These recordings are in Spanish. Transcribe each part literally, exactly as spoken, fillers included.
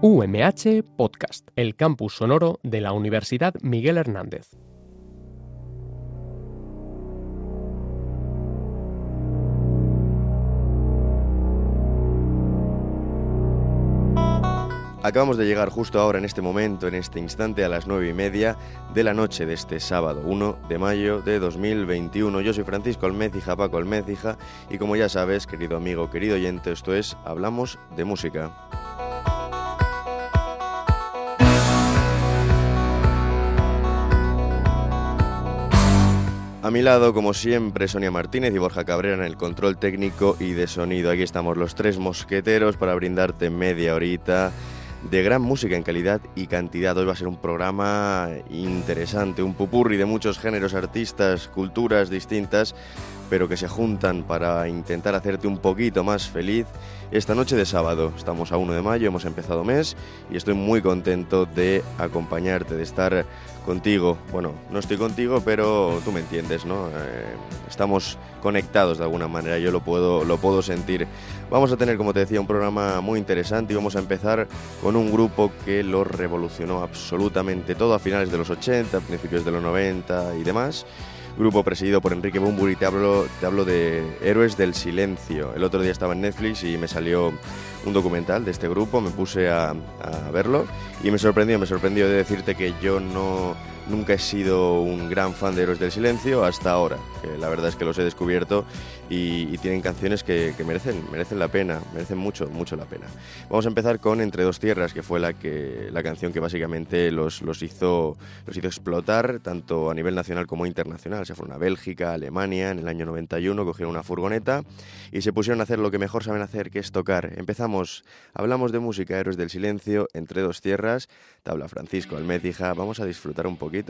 U M H Podcast, el campus sonoro de la Universidad Miguel Hernández. Acabamos de llegar justo ahora, en este momento, en este instante, a las nueve y media de la noche de este sábado, uno de mayo de dos mil veintiuno. Yo soy Francisco Almécija, Paco Almécija, y como ya sabes, querido amigo, querido oyente, esto es Hablamos de Música. A mi lado, como siempre, Sonia Martínez y Borja Cabrera en el control técnico y de sonido. Aquí estamos los tres mosqueteros para brindarte media horita de gran música en calidad y cantidad. Hoy va a ser un programa interesante, un popurrí de muchos géneros, artistas, culturas distintas, pero que se juntan para intentar hacerte un poquito más feliz esta noche de sábado. Estamos a uno de mayo, hemos empezado mes y estoy muy contento de acompañarte, de estar contigo. Bueno, no estoy contigo, pero tú me entiendes, ¿no? Eh, estamos conectados de alguna manera, yo lo puedo, lo puedo sentir. Vamos a tener, como te decía, un programa muy interesante y vamos a empezar con un grupo que lo revolucionó absolutamente todo a finales de los ochenta, principios de los noventa y demás. Grupo presidido por Enrique Bunbury. Te hablo, te hablo de Héroes del Silencio. El otro día estaba en Netflix y me salió un documental de este grupo, me puse a, a verlo y me sorprendió, me sorprendió de decirte que yo no... Nunca he sido un gran fan de Héroes del Silencio hasta ahora, que la verdad es que los he descubierto y, y tienen canciones que, que merecen, merecen la pena, merecen mucho, mucho la pena. Vamos a empezar con Entre dos tierras, que fue la, que, la canción que básicamente los, los, hizo, los hizo explotar, tanto a nivel nacional como internacional. Se fueron a Bélgica, a Alemania, en el año noventa y uno, cogieron una furgoneta y se pusieron a hacer lo que mejor saben hacer, que es tocar. Empezamos, hablamos de música, Héroes del Silencio, Entre dos tierras. Te habla Francisco Almécija, vamos a disfrutar un poquito.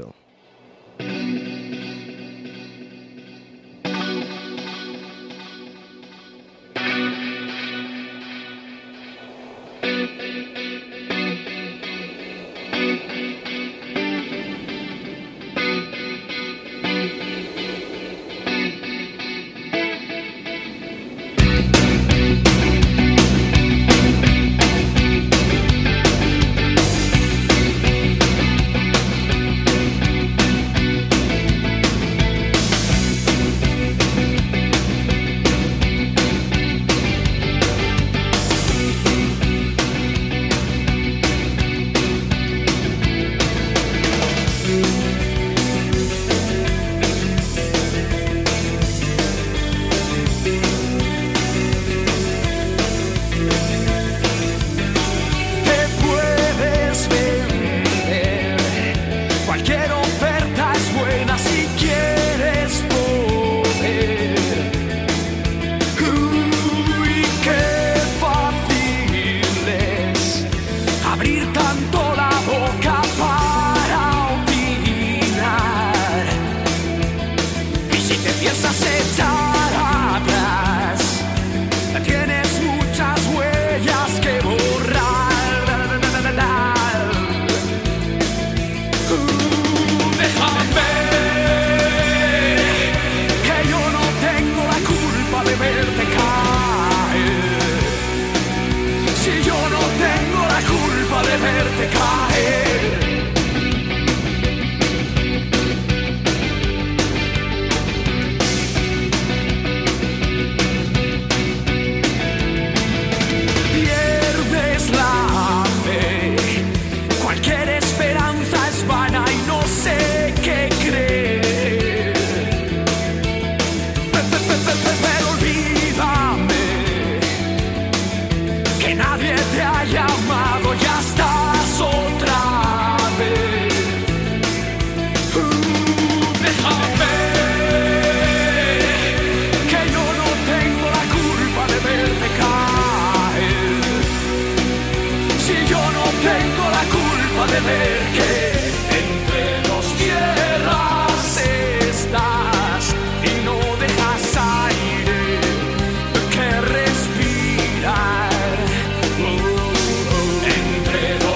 Entre dos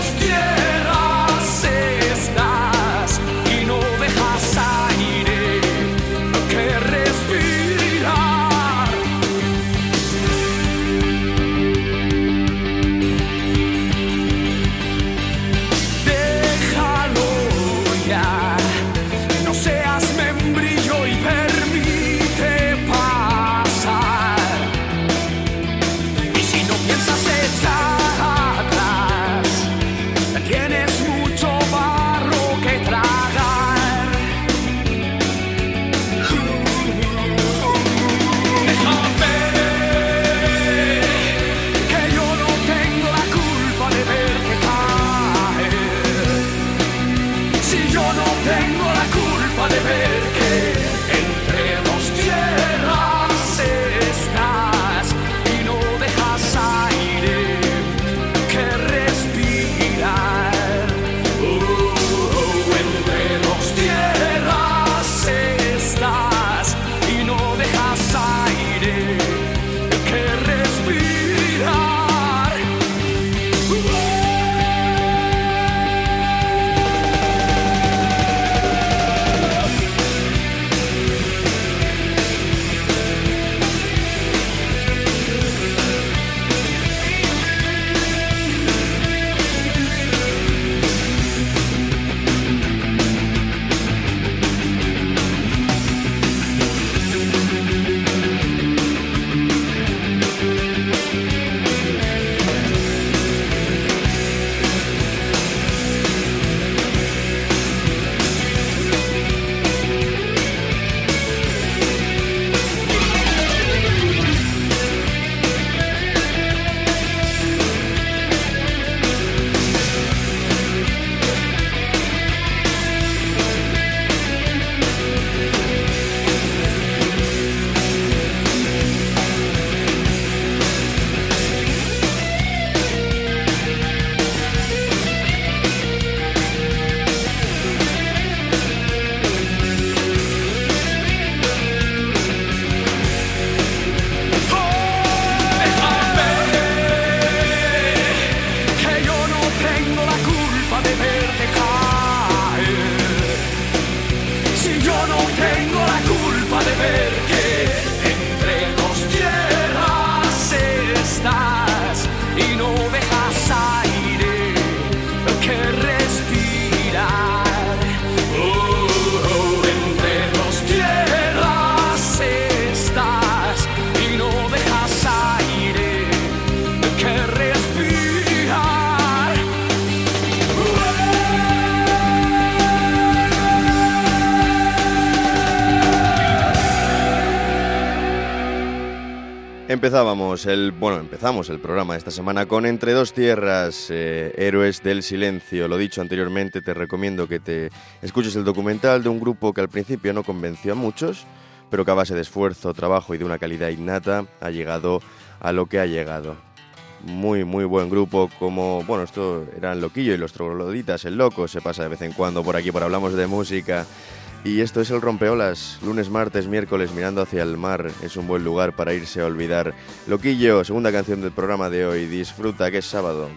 Empezábamos el, bueno, empezamos el programa esta semana con Entre dos tierras, eh, Héroes del Silencio. Lo dicho anteriormente, te recomiendo que te escuches el documental de un grupo que al principio no convenció a muchos, pero que a base de esfuerzo, trabajo y de una calidad innata ha llegado a lo que ha llegado. Muy, muy buen grupo, como, bueno, esto eran Loquillo y los Trogloditas, el Loco, se pasa de vez en cuando por aquí, por Hablamos de Música. Y esto es el Rompeolas, lunes, martes, miércoles, mirando hacia el mar. Es un buen lugar para irse a olvidar. Loquillo, segunda canción del programa de hoy. Disfruta, que es sábado.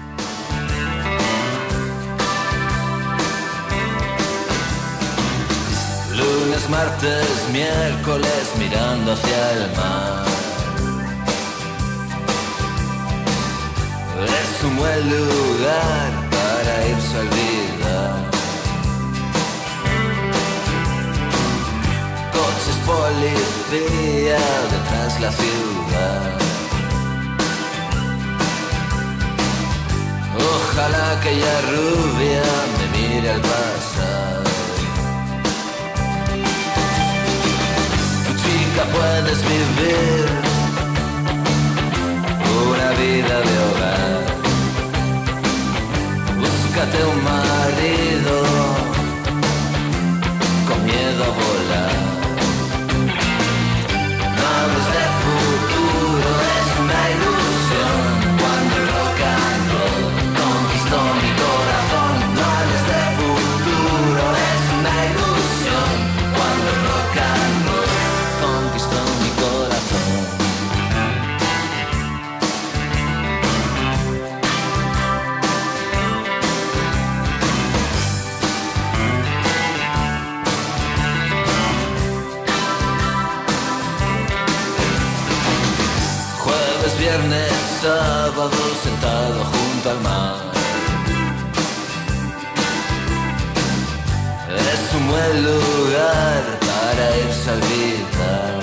Lunes, martes, miércoles, mirando hacia el mar. Es un buen lugar para irse a olvidar. Coches, policía, detrás la ciudad. Ojalá aquella rubia me mire al pasar. Tu chica, puedes vivir una vida de hogar. Búscate un marido con miedo a volar. Hables de futuro, es una ilusión. Cuando el rock and roll conquistó mi corazón. No hables de futuro, es una ilusión. Cuando el rock and roll conquistó mi corazón. Viernes, sábado, sentado junto al mar. Es un buen lugar para irse a olvidar.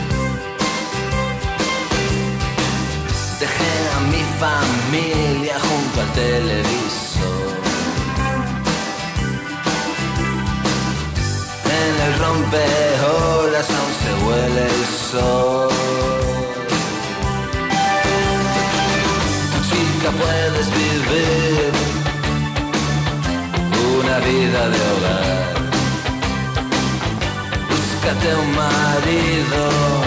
Dejé a mi familia junto al televisor. En el rompeolas aún se huele el sol. Puedes vivir una vida de hogar. Búscate un marido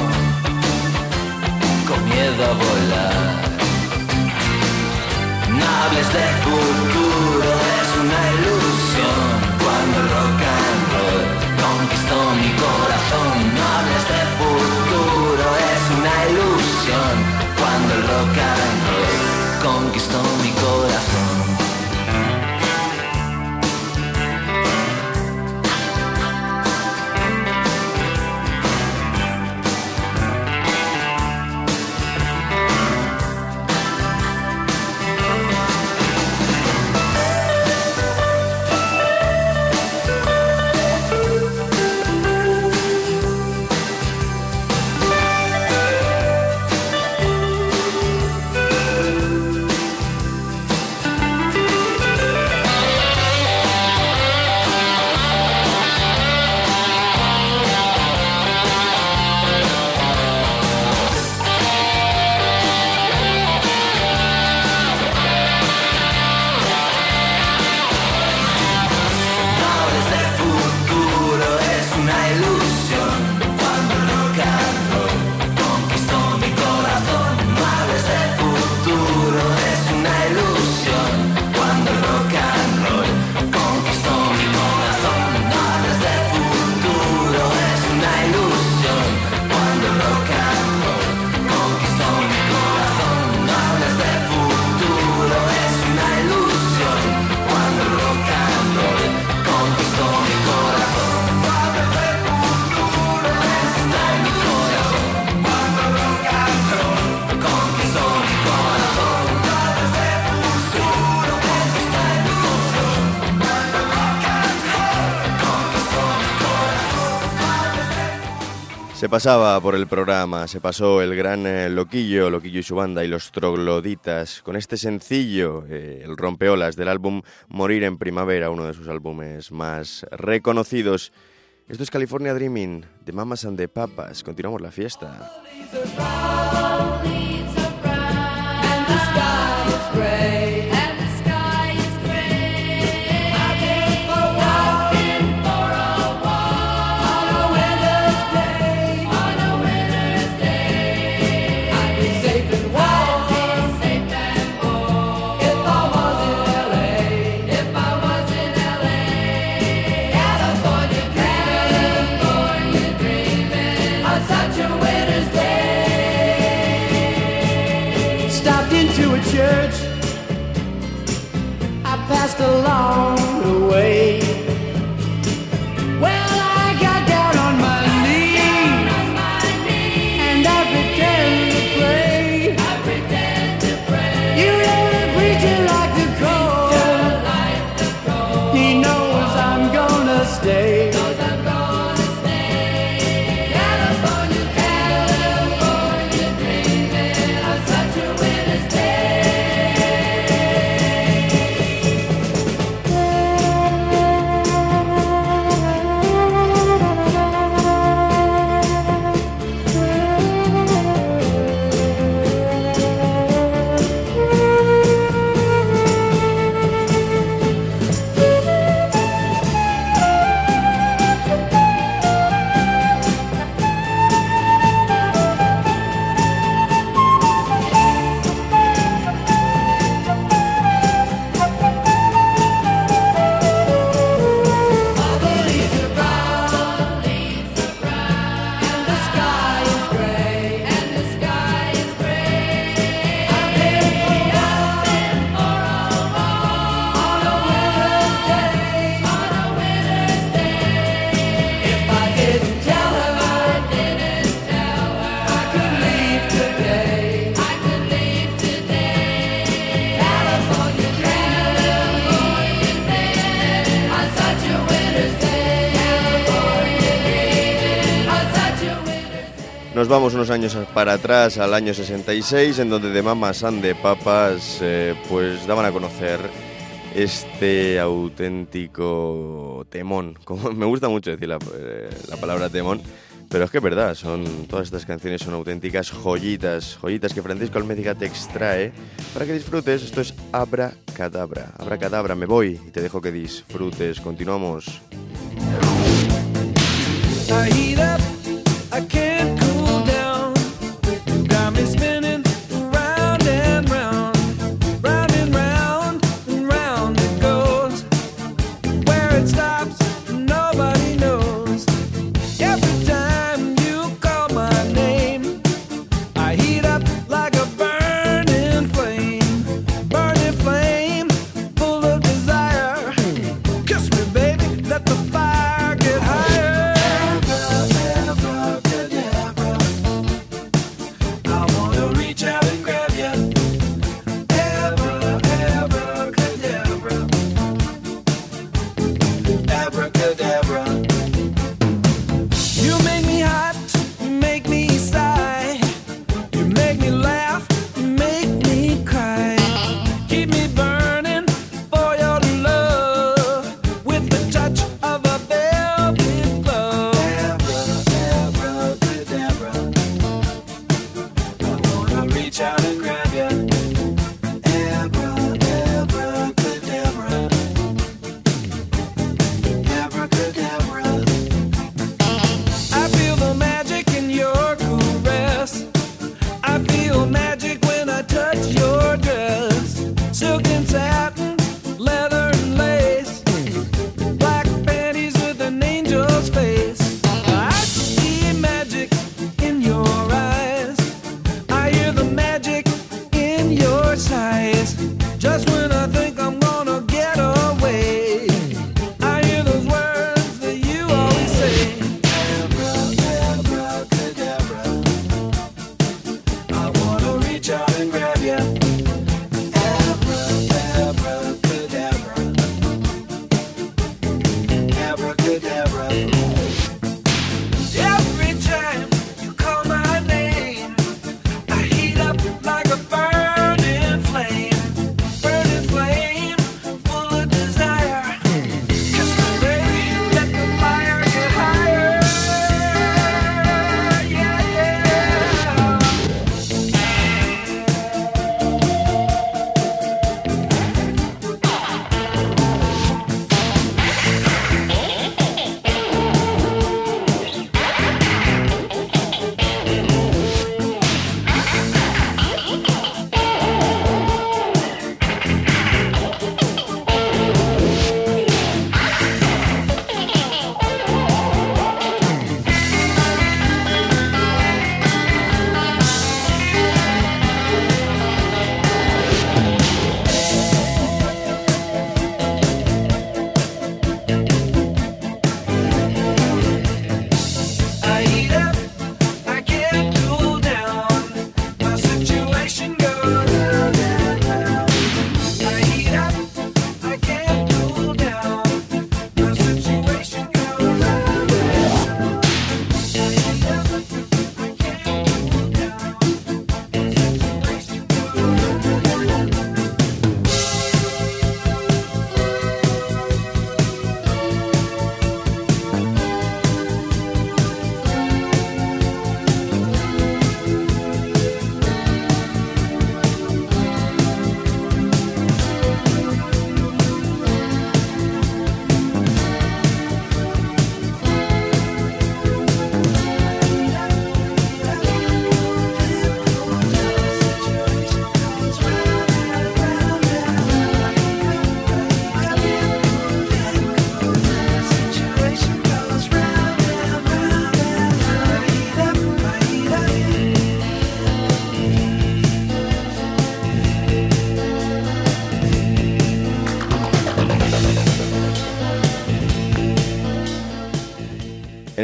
con miedo a volar. No hables de futuro, es una ilusión. Cuando el rock and roll conquistó mi corazón. No hables de futuro, es una ilusión. Cuando el rock and roll conquistó mi corazón. Se pasaba por el programa, se pasó el gran eh, Loquillo, Loquillo y su banda y los Trogloditas, con este sencillo, eh, el Rompeolas, del álbum Morir en Primavera, uno de sus álbumes más reconocidos. Esto es California Dreaming, de Mamas and the Papas. Continuamos la fiesta. stopped into a church. I passed along the way. Well, I got down on my knees and I pretend to pray. I pretend to pray. You know the preacher like the cold. He knows I'm gonna stay. Nos vamos unos años para atrás, al año sesenta y seis, en donde The Mamas and the Papas eh, pues daban a conocer este auténtico temón. Como me gusta mucho decir la, eh, la palabra temón, pero es que es verdad, son, todas estas canciones son auténticas joyitas, joyitas que Francisco Alméciga te extrae para que disfrutes. Esto es Abracadabra, Abracadabra, me voy y te dejo que disfrutes. Continuamos. I heat up, I can't cool down, got me spinning round and round, round and round and round it goes. Where it stops, nobody knows. Every time you call my name, I heat up like a burning flame, burning flame, full of desire. Kiss me, baby, let the fire get higher.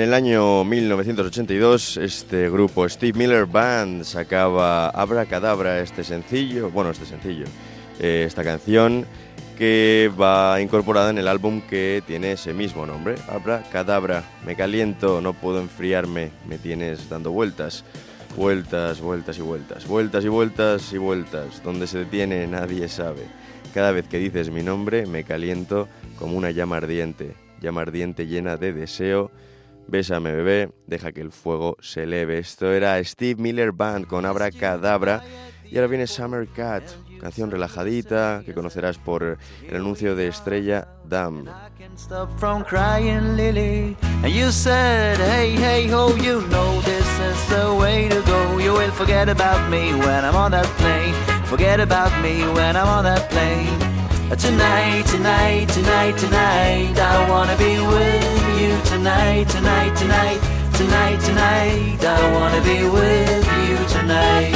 el año mil novecientos ochenta y dos, este grupo Steve Miller Band sacaba Abracadabra, este sencillo, bueno, este sencillo, eh, esta canción que va incorporada en el álbum que tiene ese mismo nombre, Abracadabra. Me caliento, no puedo enfriarme, me tienes dando vueltas, vueltas, vueltas y vueltas, vueltas y vueltas y vueltas, donde se detiene nadie sabe. Cada vez que dices mi nombre me caliento como una llama ardiente, llama ardiente llena de deseo. Bésame, bebé, deja que el fuego se eleve. Esto era Steve Miller Band con Abracadabra. Y ahora viene Summer Cat, canción relajadita que conocerás por el anuncio de Estrella Damm. Stop from crying, Lily. And you said, hey, hey, ho, you know this is the way to go. You will forget about me when I'm on that plane. Forget about me when I'm on that plane. Tonight, tonight, tonight, tonight, I wanna be with you. Tonight, tonight, tonight, tonight, tonight, I wanna be with you tonight.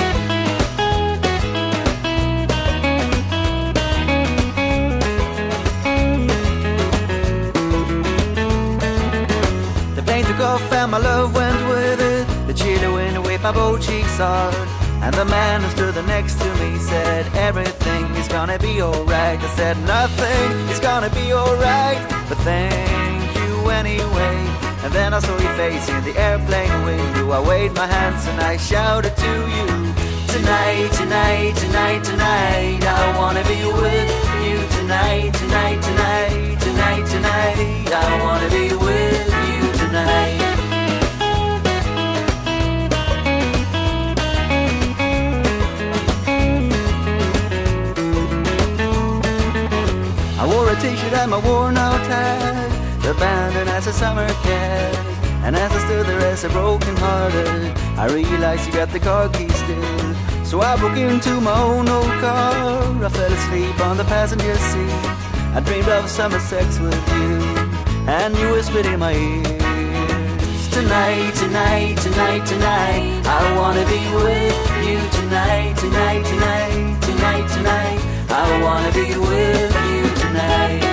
The plane took off and my love went with it. The chilly wind waved my both cheeks hard. And the man who stood next to me said, everything is gonna be alright. I said, nothing is gonna be alright, but thank you anyway. And then I saw your face in the airplane window. I waved my hands and I shouted to you, tonight, tonight, tonight, tonight, I wanna be with you. Tonight, tonight, tonight, tonight, tonight, I wanna be with you tonight. I wore a t-shirt and my worn out hat, abandoned as a summer cat. And as I stood there as a broken hearted, I realized you got the car keys still. So I broke into my own old car. I fell asleep on the passenger seat. I dreamed of summer sex with you, and you whispered in my ears, tonight, tonight, tonight, tonight, I wanna be with you. Tonight, tonight, tonight, tonight, tonight, I wanna be with you tonight.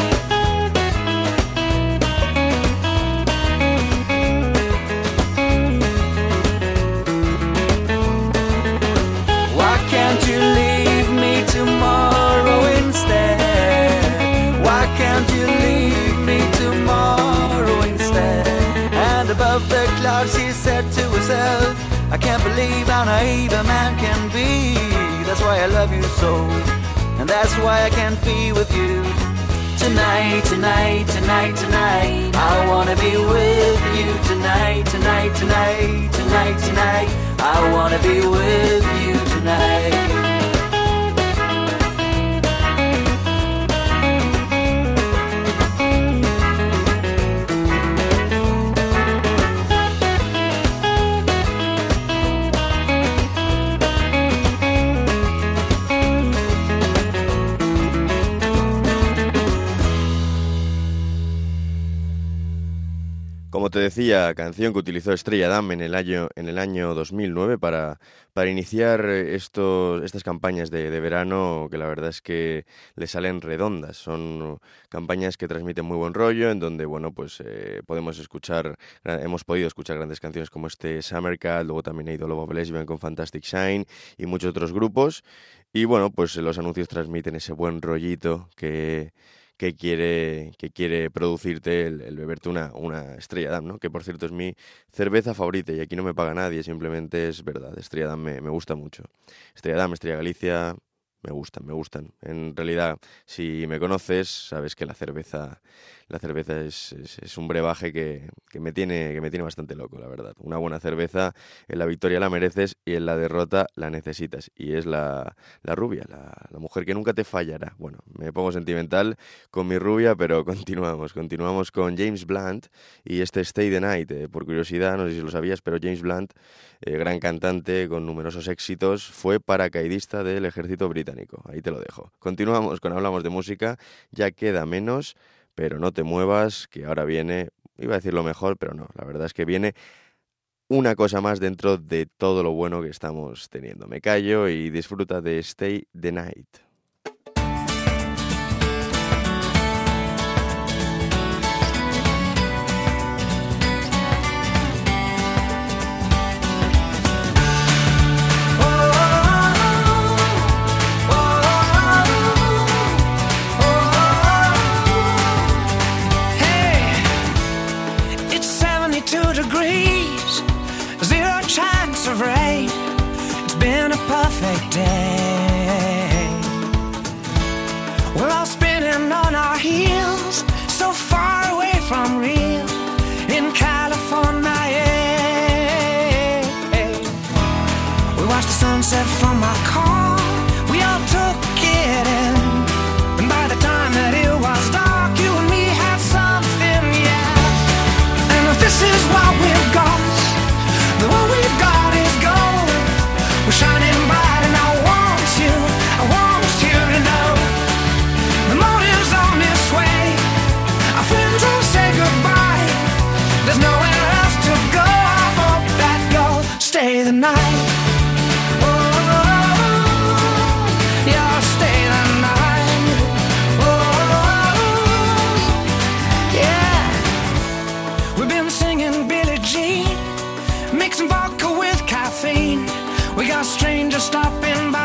Why can't you leave me tomorrow instead? Why can't you leave me tomorrow instead? And above the clouds she said to herself, I can't believe how naive a man can be. That's why I love you so, and that's why I can't be with you. Tonight, tonight, tonight, tonight, I wanna be with you. Tonight, tonight, tonight, tonight, tonight, I wanna be with you tonight. Como te decía, canción que utilizó Estrella Damm en el año, en el año dos mil nueve para, para iniciar estos, estas campañas de, de verano que la verdad es que le salen redondas. Son campañas que transmiten muy buen rollo, en donde bueno pues eh, podemos escuchar, hemos podido escuchar grandes canciones como este Summer Cat, luego también ha ido Love of Lesbian con Fantastic Shine y muchos otros grupos. Y bueno, pues los anuncios transmiten ese buen rollito que... que quiere, que quiere producirte el, el beberte una, una Estrella Damm, ¿no? Que por cierto es mi cerveza favorita y aquí no me paga nadie, simplemente es verdad. Estrella Damm me, me gusta mucho. Estrella Damm, Estrella Galicia, me gustan, me gustan. En realidad, si me conoces, sabes que la cerveza, la cerveza es, es, es un brebaje que, que, me tiene, que me tiene bastante loco, la verdad. Una buena cerveza, en la victoria la mereces y en la derrota la necesitas. Y es la, la rubia, la, la mujer que nunca te fallará. Bueno, me pongo sentimental con mi rubia, pero continuamos. Continuamos con James Blunt y este Stay the Night. Eh, por curiosidad, no sé si lo sabías, pero James Blunt, eh, gran cantante con numerosos éxitos, fue paracaidista del ejército británico. Ahí te lo dejo. Continuamos con Hablamos de Música. Ya queda menos, pero no te muevas, que ahora viene, iba a decir lo mejor, pero no, la verdad es que viene una cosa más dentro de todo lo bueno que estamos teniendo. Me callo y disfruta de Stay the Night. sunset from my car. We all took it in, and by the time that it was dark, you and me had something, yeah. And if this is what we've got, then what we've got is gold. We're shining bright, and I want you, I want you to know the morning's on its way. Our friends will say goodbye. There's nowhere else to go. I hope that you'll stay the night. Mixing vodka with caffeine. We got strangers stopping by.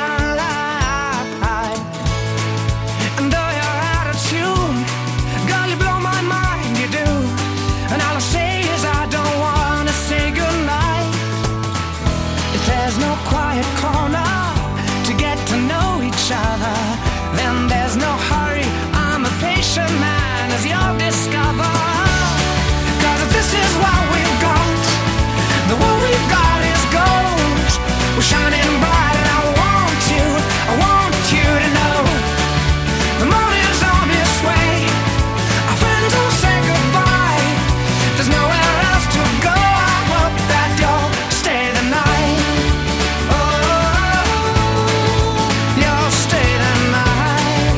And though you're out of tune, girl, you blow my mind, you do. And all I say is I don't wanna say goodnight. If there's no quiet corner to get to know each other, then there's no hurry. I'm a patient man, as you'll discover. 'Cause if this is what we've got, the what we've got is gold. We're shining bright, and I want you, I want you to know the morning's on its way. Our friends will say goodbye. There's nowhere else to go. I hope that you'll stay the night. Oh, you'll stay the night.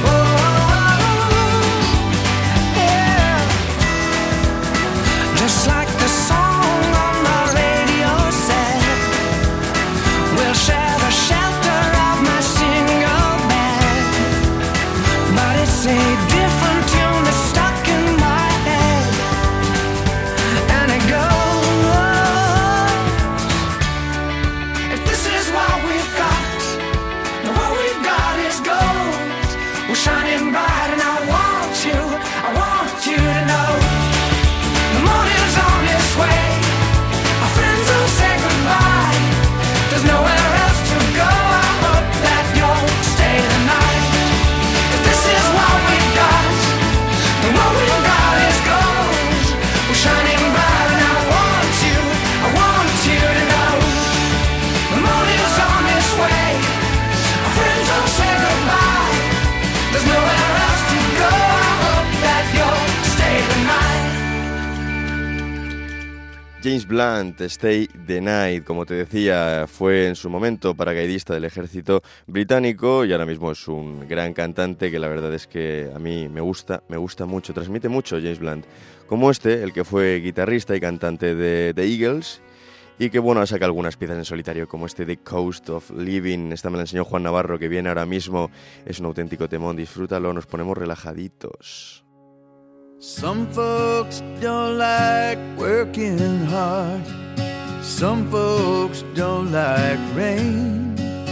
Oh, yeah. Just like the song on the radio said, we'll share the shelter of my single bed. But it's a different tune that's stuck in my head, and it goes, if this is what we've got, then what we've got is gold. We're shining bright, and I want you, I want you to know the morning's on its way. Our friends will say goodbye. There's nowhere else to go. I hope that you'll stay the night. If this is what we've got, then what we've got is gold. We're shining bright, and I want you, I want you to know the morning's on its way. Our friends will say goodbye. There's nowhere else to go. I hope that you'll stay the night. James Blunt, Stay the Night, como te decía, fue en su momento paracaidista del ejército británico y ahora mismo es un gran cantante que la verdad es que a mí me gusta, me gusta mucho, transmite mucho James Blunt, como este, el que fue guitarrista y cantante de The Eagles y que bueno, saca algunas piezas en solitario como este The Coast of Living. Esta me la enseñó Juan Navarro, que viene ahora mismo, es un auténtico temón, disfrútalo, nos ponemos relajaditos. Some folks don't like working hard. Some folks don't like rain.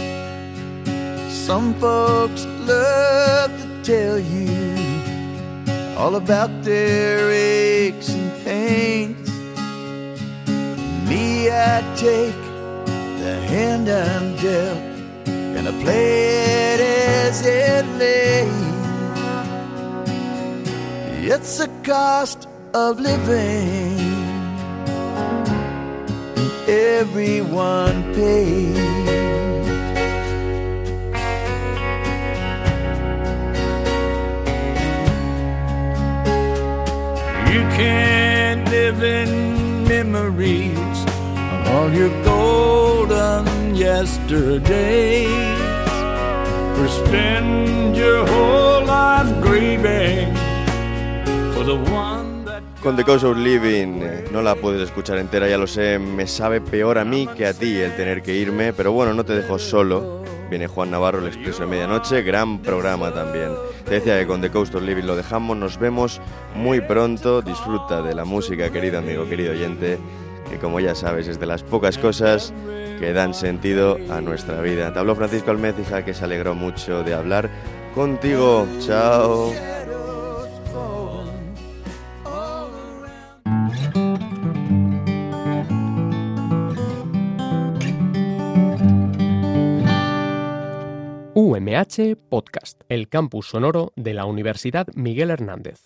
Some folks love to tell you all about their aches and pains. Me, I take the hand I'm dealt, and I play it as it lays. It's the cost of living, and everyone pays. You can't live in memories of all your golden yesterdays, or spend your whole life grieving. Con The Coast of Living eh, no la puedes escuchar entera, ya lo sé, me sabe peor a mí que a ti el tener que irme, pero bueno, no te dejo solo. Viene Juan Navarro, el Expreso de Medianoche, gran programa también. Te decía que con The Coast of Living lo dejamos, nos vemos muy pronto. Disfruta de la música, querido amigo, querido oyente, que como ya sabes es de las pocas cosas que dan sentido a nuestra vida. Te habló Francisco Almécija, que se alegró mucho de hablar contigo. Chao. U M H Podcast, el campus sonoro de la Universidad Miguel Hernández.